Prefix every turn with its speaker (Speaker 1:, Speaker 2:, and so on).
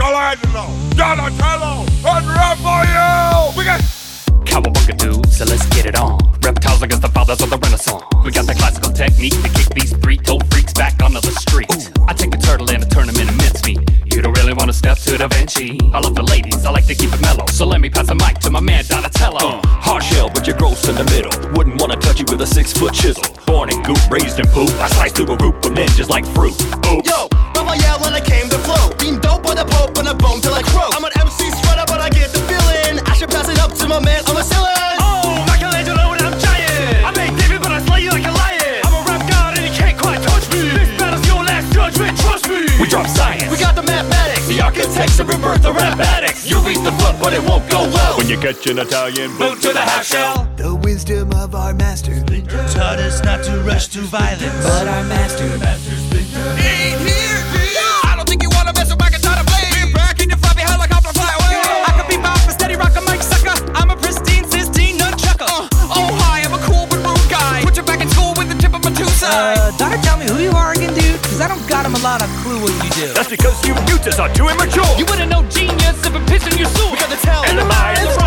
Speaker 1: Michelangelo, Donatello, and Raphael. We got
Speaker 2: Cowabunga dude, so let's get it on. Reptiles against the fathers of the Renaissance. We got the classical technique to kick these three-toed freaks back onto the street. I take a turtle and turn him into mincemeat. You don't really want to step to Da Vinci. I love the ladies, I like to keep it mellow. So let me pass the mic to my man Donatello.
Speaker 3: Hard shell, but you're gross in the middle. Wouldn't want to touch you with a 6-foot chisel. Born in goop, raised in poop. I slice through a group of ninjas like fruit. Oops.
Speaker 4: Yo, Raphael when I came to flow. Being dope by the Pope and a bone till I croak. I'm an MC spreader, but I get the feeling. I should pass it up to my man, I'm a ceiling.
Speaker 5: Oh, Michelangelo and I'm giant. I make David, but I slay you like a lion. I'm a rap god and you can't quite touch me. This battle's your last judgment, trust me.
Speaker 3: We drop science.
Speaker 4: We got the mathematics.
Speaker 3: The architects of rebirth, the rap addicts. You reach the foot, but it won't go well.
Speaker 1: when you catch an Italian
Speaker 3: Boot to the half shell.
Speaker 6: The wisdom of our master
Speaker 5: Taught us not to rush to violence.
Speaker 6: but our master
Speaker 4: Ain't here, I don't think you wanna mess with my katana blade. Been back in your fly behind like hop fly away.
Speaker 5: I could be bound for steady rock a mic sucker. I'm a pristine, sistine nunchucker.
Speaker 4: Oh hi, I'm a cool but rude guy. Put you back in school with the tip of my two sides.
Speaker 6: Doctor, tell me who you are again, dude, cause I don't got him a lot of clue what you do.
Speaker 3: That's because you mutants are too immature.
Speaker 5: You wouldn't know genius if a piss in your sewer.
Speaker 4: We got the talent
Speaker 3: And the mind.